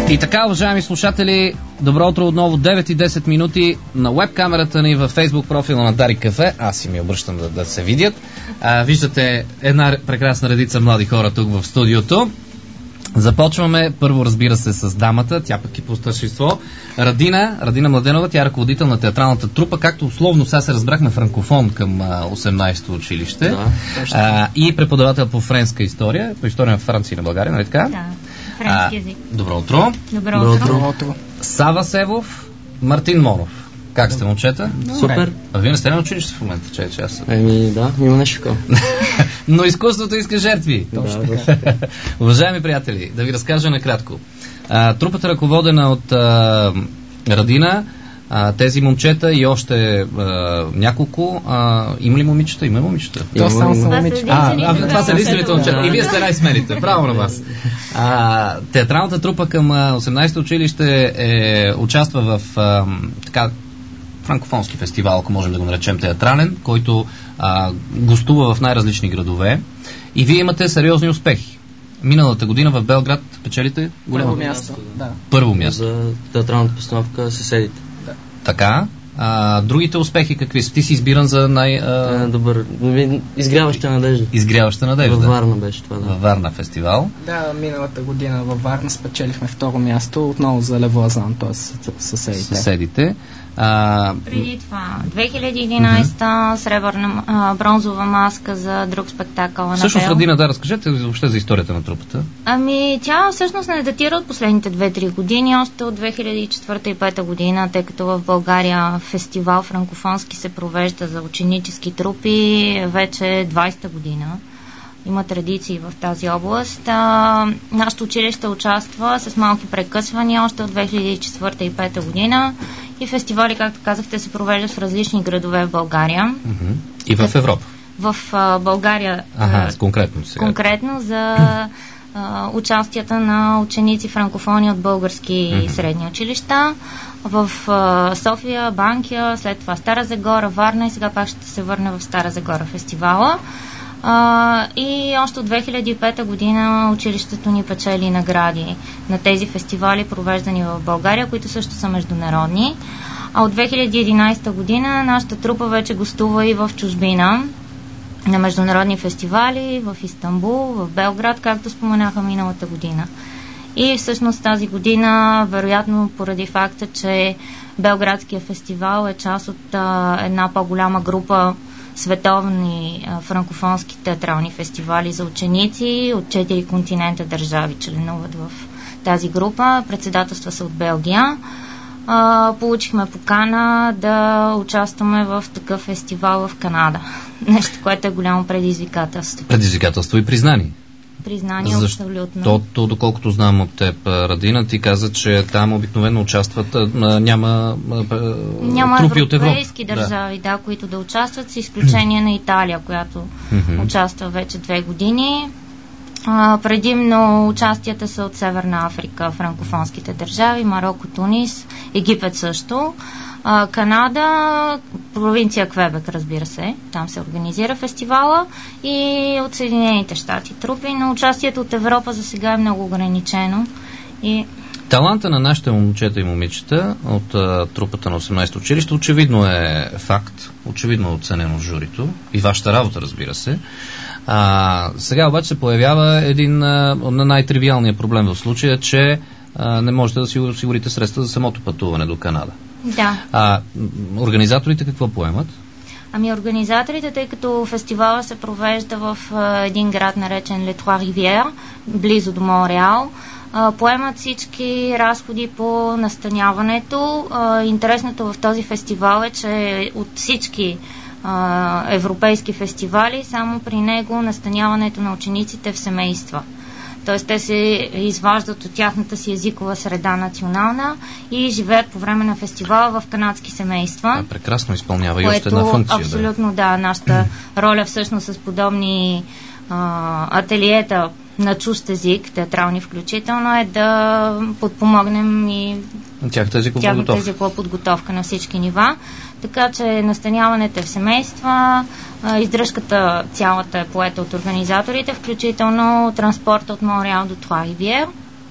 И така, уважаеми слушатели, добро утро отново, 9 и 10 минути на веб-камерата ни във Facebook профила на Дарик Кафе. Аз си ми обръщам да се видят. Виждате една прекрасна редица млади хора тук в студиото. Започваме първо, разбира се, с дамата, тя пък е по старшинство. Радина Младенова, тя е ръководител на театралната трупа, както условно сега се разбрахме, франкофон към 18-то училище. Да, и преподавател по френска история, по история на Франция и на България, нали така? Да, френски език. Добро утро. Добро утро. Сава Севов, Мартин Монов. Как сте, момчета? Супер. А вие не сте на училище в момента, че аз. Да, има нещо такова. Но изкуството иска жертви. Точно. Уважаеми приятели, да ви разкажа накратко. Трупата, ръководена от Радина, тези момчета и още няколко. Има ли момичета? Има момичета. Това само са момичета. Това са единствените момчета. И вие сте най-смелите. Браво на вас. Театралната трупа към 18-то училище участва в франкофонски фестивал, ако можем да го наречем театрален, който гостува в най-различни градове. И вие имате сериозни успехи. Миналата година в Белград печелите голямо място. Да. Първо място. За театралната постановка съседите. Да. Така. Другите успехи какви са? Ти си избиран за добър. Изгряваща надежда. Изгряваща надежда. Във Варна беше това, да. Във Варна фестивал. Да, миналата година във Варна спечелихме второ място, отново за Левуазан, т.е. съседите. Преди това, 2011 бронзова маска за друг спектакъл. Всъщност, Радина, да, разкажете въобще за историята на трупата. Тя всъщност не датира от последните 2-3 години, още от 2004 и 2005 година, тъй като в България фестивал франкофонски се провежда за ученически трупи вече 20-та година. Има традиции в тази област. Нашето училище участва с малки прекъсвания още от 2004 и 2005 година и фестивали, както казахте, се провеждат в различни градове в България. И в Европа? В България. Конкретно сега. Конкретно за участията на ученици франкофони от български средни училища. В София, Банкя, след това Стара Загора, Варна и сега пак ще се върне в Стара Загора фестивала. И още от 2005 година училището ни печели награди на тези фестивали, провеждани в България, които също са международни. А от 2011 година нашата трупа вече гостува и в чужбина на международни фестивали в Истанбул, в Белград, както споменаха миналата година. И всъщност тази година, вероятно поради факта, че Белградския фестивал е част от една по-голяма група световни франкофонски театрални фестивали за ученици от 4 континента държави членуват в тази група. Председателства са от Белгия. Получихме покана да участваме в такъв фестивал в Канада. Нещо, което е голямо предизвикателство. Предизвикателство и признание. Признание, абсолютно. Защото, доколкото знам от теб, Радина, ти каза, че там обикновено участват, няма трупи от Европа. Европейски държави, които да участват, с изключение на Италия, която участва вече 2 години. Предимно участията са от Северна Африка, франкофонските държави, Мароко, Тунис, Египет също. Канада, провинция Квебек, разбира се, там се организира фестивала, и от Съединените щати трупи, но участието от Европа за сега е много ограничено. Таланта на нашите момчета и момичета от трупата на 18-то училище очевидно е факт, очевидно е оценено в журито и вашата работа, разбира се. Сега обаче се появява един най-тривиалният проблем в случая, че не можете да си осигурите средства за самото пътуване до Канада. Да. Организаторите какво поемат? Организаторите, тъй като фестивала се провежда в един град, наречен Le Trois-Rivières, близо до Монреал, поемат всички разходи по настаняването. Интересното в този фестивал е, че от всички европейски фестивали, само при него настаняването на учениците в семейства. Т.е. те се изваждат от тяхната си езикова среда национална и живеят по време на фестивала в канадски семейства. Прекрасно изпълнява и още една функция. Абсолютно, нашата роля всъщност с подобни ателиета на чужд език, театрални включително, е да подпомогнем и тяхната езикова подготовка на всички нива. Така че настаняването е в семейства, издръжката цялата е поета от организаторите, включително транспорта от Монреал до Trois-Rivières.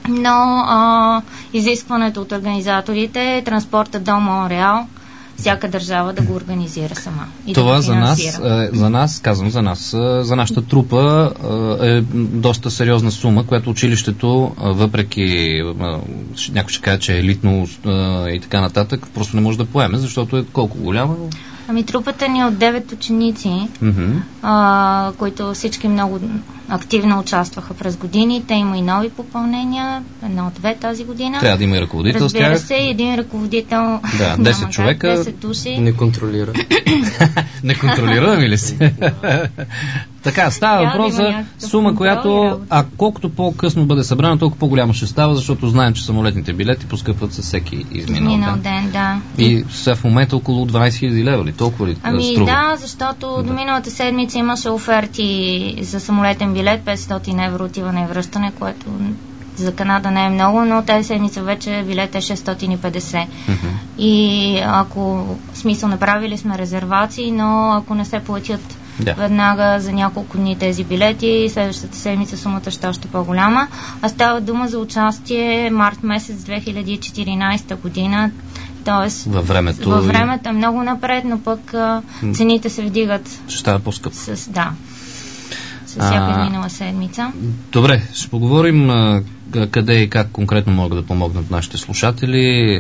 но изискването от организаторите е транспорта до Монреал, всяка държава да го организира сама. И това да за нас, казвам за нас, за нашата трупа е доста сериозна сума, която училището, въпреки някой ще каже, че е елитно и така нататък, просто не може да поеме, защото е колко голяма? Ами трупата ни е от 9 ученици, които всички много активно участваха през годините. Има и нови попълнения, 1-2 тази година. Трябва да има и ръководител. Разбира се, един ръководител. Да, 10 човека. 10 души. Не контролира. Не контролираме ли си? Така, става въпрос за сума, която, колкото по-късно бъде събрана, толкова по-голямо ще става, защото знаем, че самолетните билети поскъпват със всеки изминал ден. Да. И сега в момента около 20 000 лева ли? Толкова ли струва? Да, защото до миналата седмица имаше оферти за самолетен билет, 500 евро отиване и връщане, което за Канада не е много, но тази седмица вече билет е 650. И ако смисъл направили сме резервации, но ако не се платят веднага за няколко дни тези билети, следващата седмица сумата ще е още по-голяма. А става дума за участие март месец 2014 година. Тоест, във времето е много напред, но пък цените се вдигат. Ще става по-скъпо. С всяка минала седмица. Добре, ще поговорим къде и как конкретно могат да помогнат нашите слушатели.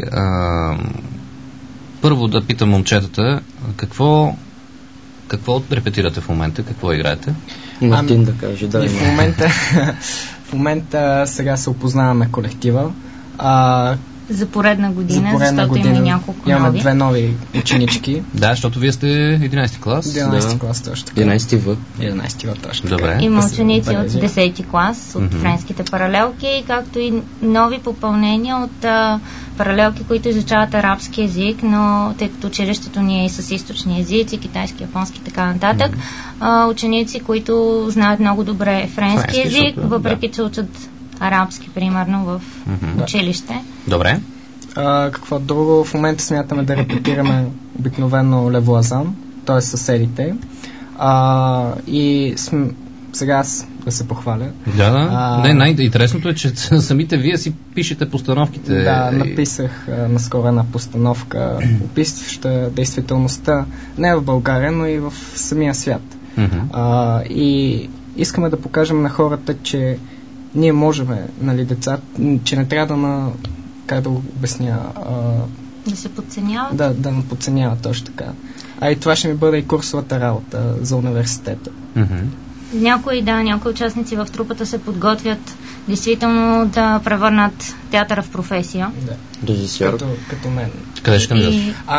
Първо да питам момчетата, какво репетирате в момента, какво играете? Мартин да каже, да. В момента сега се опознаваме колектива. За поредна година, защото има няколко нови. Имаме 2 нови ученички. Да, защото вие сте 11 клас. 11 клас точно така. 11 В. 11 В точно така. Добре. Има ученици от 10 клас, от френските паралелки, както и нови попълнения от паралелки, които изучават арабски език, но тъй като училището ни е и с източни езици, китайски, японски и така нататък, ученици, които знаят много добре френски език, въпреки че учат арабски, примерно, в училище. Добре. Какво друго? В момента смятаме да репетираме обикновено Левоазан, т.е. съседите. И сега аз да се похваля. Да. Най-интересното е, че самите вие си пишете постановките. Да, написах наскоро една постановка, описваща действителността не в България, но и в самия свят. И искаме да покажем на хората, че ние можем, деца, че не трябва как да го обясня... да се подценяват? Да не подценяват, точно така. И това ще ми бъде и курсовата работа за университета. Някои участници в трупата се подготвят действително да превърнат театъра в професия. Да. Режисьор. Като мен. Къде ще кандидатстваш?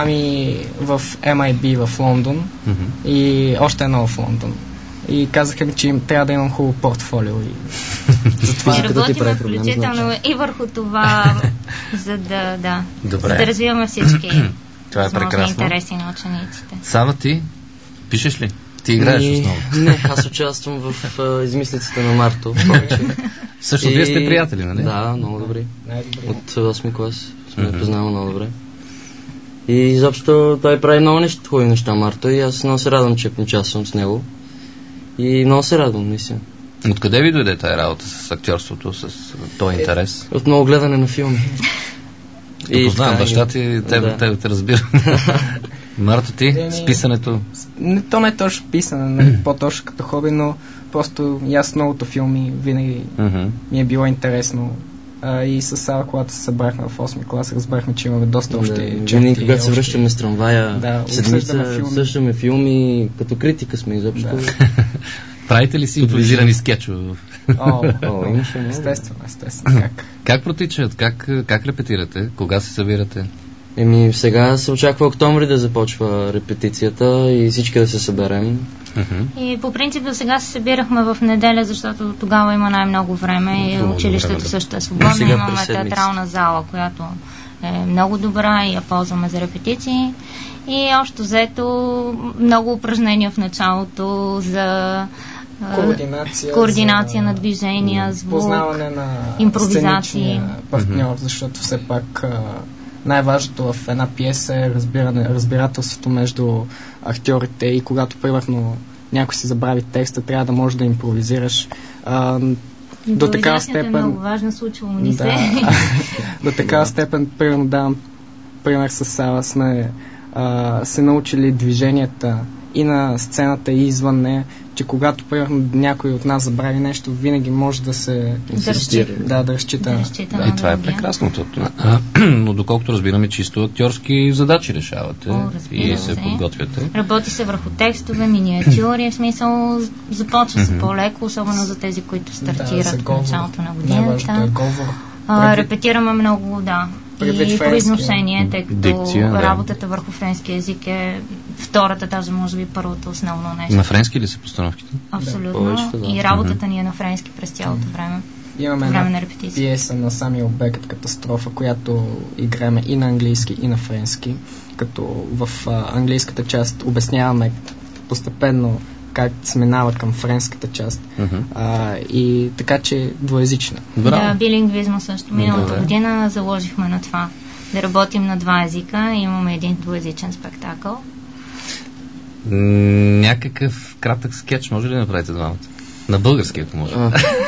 В MIB в Лондон и още едно в Лондон. И казаха ми, че трябва да имам хубаво портфолио. Затова работим включително и върху това, за да развиваме всички интереси на учениците. Сава, ти пишеш ли? Ти играеш основно? Не, аз участвам в измислиците на Марто. Също вие сте приятели, нали? Да, много добри. От 8 клас сме познавали много добре. И изобщо той прави много хубави неща, Марто, и аз много се радвам, че участвам с него. И много се радвам, наистина. Откъде ви дойде тази работа с актьорството, с този интерес? От много гледане на филми. И познавам баща ти, те разбира. Марто, ти с писането? То не е точно писане, по-точно като хоби, но просто и аз многото филми винаги ми е било интересно. И с Сава, когато се събрахме в 8 клас, разбрахме, че имаме доста още черти. Когато се връщаме с трамвая, обсъждаме филми, като критика сме изобщо. Правите ли си импровизирани скетчове? Естествено. Как протичат? Как репетирате? Кога се събирате? Сега се очаква октомври да започва репетицията и всички да се съберем. И по принцип до сега се събирахме в неделя, защото тогава има най-много време и училището също е свободно. Имаме театрална зала, която е много добра и я ползваме за репетиции. И общо взето много упражнения в началото за координация на движения, звук, познаване на импровизации, партньор, защото все пак най-важното в една пиеса е разбирателството между актьорите и когато примерно някой си забрави текста, трябва да можеш да импровизираш. до такава степен... е много важно, случило ни се. До такава степен, примерно давам пример с Сава, сме се научили движенията и на сцената и извън нея, че когато примерно някой от нас забрави нещо, винаги може да се да разчита. И това е прекрасното. Но доколкото разбираме, чисто актьорски задачи решавате и се подготвяте. Работи се върху текстове, миниатюри, в смисъл започва се по-леко, особено за тези, които стартират в началото на годината. Репетираме много, и произношение, тъй като работата върху френски език е втората, даже може би първото основно нещо. На френски ли са постановките? Абсолютно. И работата ни е на френски през цялото време. Имаме една пиеса на Самюел Бекет «Катастрофа», която играем и на английски, и на френски, като в английската част обясняваме постепенно как се минава към френската част. И така, че двуезична. Да, билингвизма също. Миналата година заложихме на това. Да работим на два езика. Имаме един двуезичен спектакъл. Някакъв кратък скетч може ли да направите двамата? На български, ако може.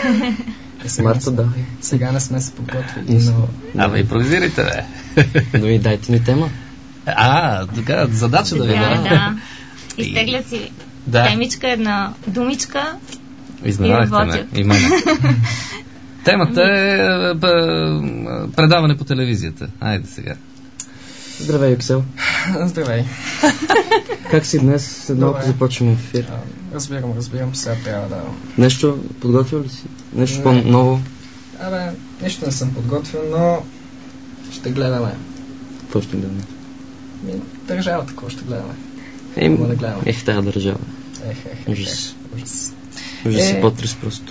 Сега не сме се подготвили, но... импровизирайте, бе. Но и дайте ни тема. Така, задача да ви да. Изтеглят си темичка, една думичка и работят. Темата е предаване по телевизията. Айде сега. Здравей, Юксел. Здравей. Как си днес? След малко започваме ефир. Разбирам. Сега трябва да... Нещо подготвил ли си? Нещо по-ново? Нещо не съм подготвил, но ще гледаме. Какво ще гледаме? Държавата, какво ще гледаме? Тая държава. Ужас. Ужас и потрес просто.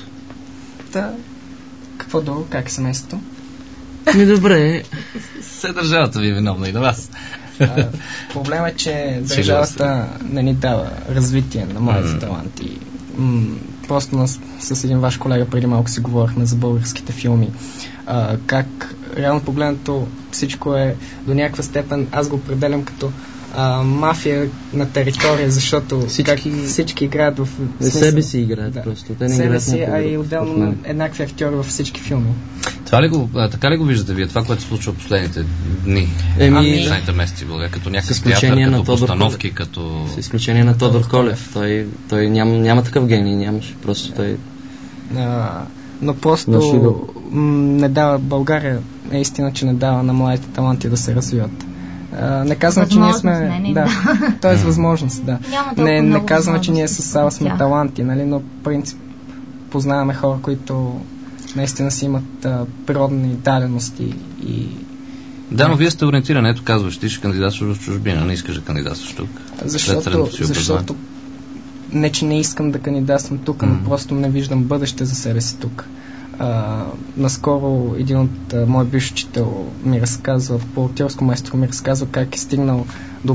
Какво друго? Как е семейството? Добре. Все държавата ви е виновна и на вас. Проблема е, че държавата не ни дава развитие на младите таланти. Просто с един ваш колега преди малко си говорихме за българските филми. Как реално погледнато всичко е до някаква степен, аз го определям като мафия на територия, защото всички играят в... себе си играят просто. Те не играят и отделно еднакви актьори във всички филми. Така ли го виждате вие? Това, което се случва в последните дни? Последните месеци в България, като някакъв театър, като постановки, като... С изключение на Тодор Колев. Той няма такъв гений, нямаше. Просто той... Но просто не дава... България е истина, че не дава на младите таланти да се развиват. Не казвам, че ние сме... Тоест възможност, Не казвам, че ние с Сава сме таланти, но принцип познаваме хора, които наистина си имат природни дадености и... Да, но вие сте ориентирани, ето казваш, ти ще кандидатстваш в чужбина, не искаш да кандидатстваш тук. Защото не, че не искам да кандидатствам тук, но просто не виждам бъдеще за себе си тук. Наскоро един от мой бивш учител ми разказва, по актьорско майстор ми разказва как е стигнал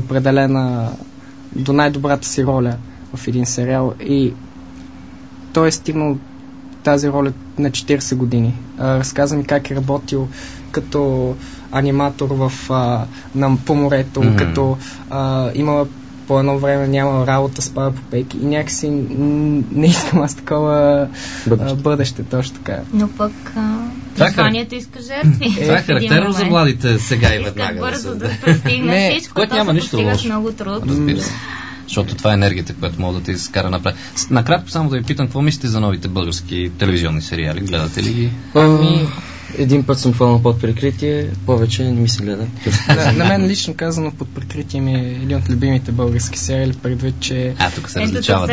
до най-добрата си роля в един сериал и той е стигнал тази роля на 40 години. Разказва ми как е работил като аниматор по морето, като имала по едно време няма работа, спава по пейки и някакси не искам аз такова бъдеще, точно така. Но пък названието иска жертви. Това е характерно за младите сега и веднага. Искат бързо да постигнат всичко, което няма нищо лошо. Много труд. Разбира се. Защото това е енергията, която мога да те изкара напред. Накратко само да ви питам, какво мислите за новите български телевизионни сериали? Гледате ли ги? Един път съм хванал под прикритие, повече не ми се гледа. На мен лично казано под прикритие ми е един от любимите български сериали, предвид, че... тук се различават.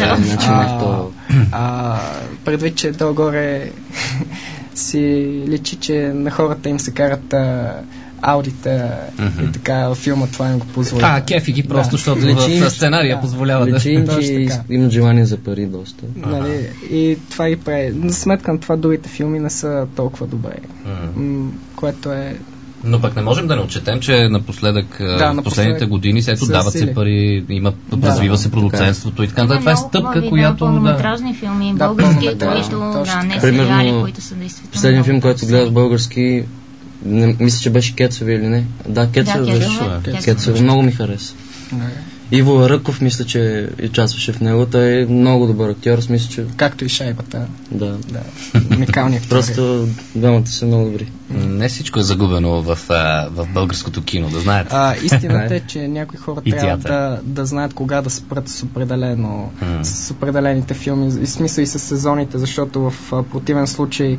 Предвид, че долу-горе си личи, че на хората им се карат аудита и така филма това им го позволява. Кефи ги просто, защото в сценария позволява да... Личи им, че имат желание за пари доста. И това и прави. За сметка на това другите филми не са толкова добре. Което е... Но пък не можем да не отчетем, че напоследък в последните години дават се пари, развива се продуцентството и така. Това е стъпка, която... Пълнометражни филми, български, които не сериали, които са действително... Последният филм, който гледах български, мисля, че беше Кецови или не? Да, Кецови. Кецови много ми хареса. Иво Ръков, мисля, че участваше в него. Той е много добър актьор, мисля, че... Както и шайбата. Да. Уникални актьори. Просто двамата са много добри. Не всичко е загубено в българското кино, да знаете. Истината е, че някои хора трябва да знаят кога да спрат с определените филми, и смисъл и с сезоните, защото в противен случай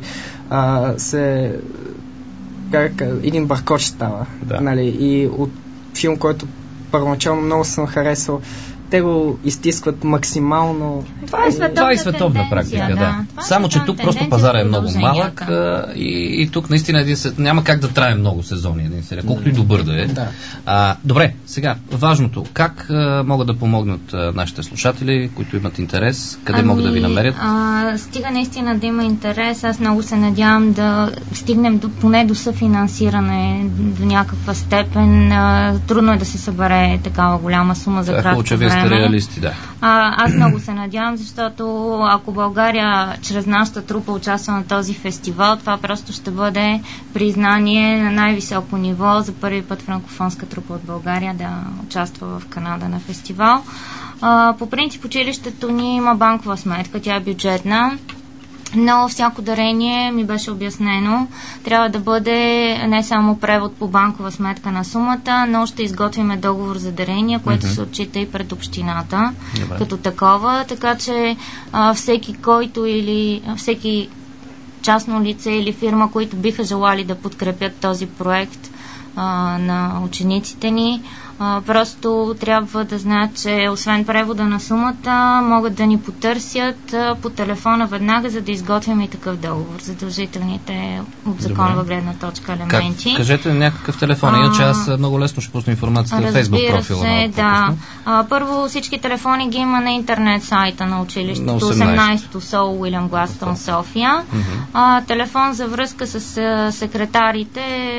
един бъркоч става. Да. Нали? И от филм, който първоначално много съм харесал, те го изтискват максимално. Това е световна практика, да. Само, че тук просто пазара е много малък и тук наистина няма как да трае много сезони един сериал, колкото и добър да е. Да. Добре, сега, важното, как могат да помогнат нашите слушатели, които имат интерес, къде могат да ви намерят? Стига наистина да има интерес, аз много се надявам да стигнем поне до съфинансиране до някаква степен. Трудно е да се събере такава голяма сума за кратко време. Реалисти, да. Аз много се надявам, защото ако България чрез нашата трупа участва на този фестивал, това просто ще бъде признание на най-високо ниво за първи път франкофонска трупа от България да участва в Канада на фестивал. По принцип училището ни има банкова сметка, тя е бюджетна, но всяко дарение, ми беше обяснено, трябва да бъде не само превод по банкова сметка на сумата, но ще изготвиме договор за дарение, което се отчита и пред общината като такова, така че всеки, който или всеки частно лице или фирма, които биха желали да подкрепят този проект на учениците ни, просто трябва да знаят, че освен превода на сумата, могат да ни потърсят по телефона веднага, за да изготвим и такъв договор. Задължителните от законова гледна точка елементи. Кажете някакъв телефон, иначе аз много лесно ще пусна информацията на Facebook профила. Да. Първо всички телефони ги има на интернет сайта на училището, 18-то СОУ Уилям Гластън, София. Телефон за връзка с секретарите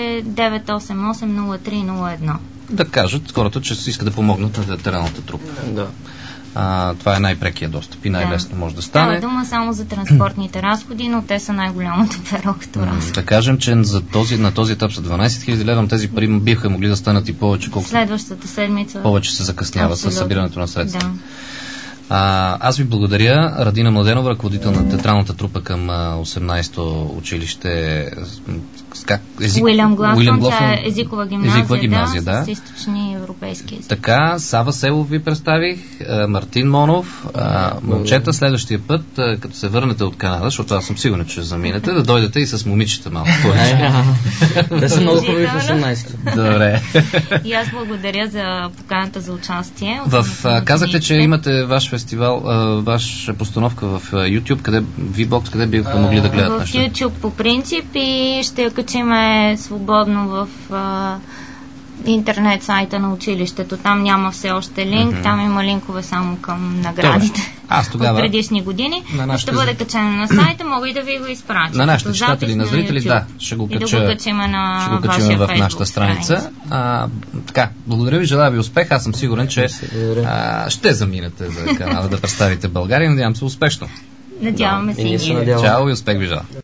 988-03-01. Да кажат хората, че искат да помогнат на театралната трупа. Да. Това е най-прекия достъп и най-лесно може да стане. Това дума само за транспортните разходи, но те са най-голямото перо като разход. Да кажем, че на този етап са 12 000 лева, тези пари биха могли да станат и повече, колкото следващата седмица повече се закъснява с събирането на средства. Да. Аз ви благодаря. Радина Младенова, ръководител на театралната трупа към 18-то училище. Уилям Гластън, тя е езикова гимназия, да, с източни европейски език. Така, Сава Селов ви представих, Мартин Монов, момчета, следващия път, като се върнете от Канада, защото аз съм сигурен, че ще заминете, да дойдете и с момичета малко повече. Те са много хубави в 18-то. Добре. И аз благодаря за поканата за участие. Казахте, че имате ваш фестивал, ваша постановка в YouTube, V-Box, къде биха могли да гледат нещо? В YouTube по принцип и ще я качиме свободно в интернет сайта на училището. Там няма все още линк, там има линкове само към наградите от предишни години. Ще бъде качено на сайта, мога и да ви го изпратя. На нашите читатели, на зрители, да, ще го качим на вашия в нашата страница. Така, благодаря ви, желая ви успех. Аз съм сигурен, че ще заминете за Канада да представите България. Надявам се успешно. Надяваме се и ние. Чао и успех ви желая.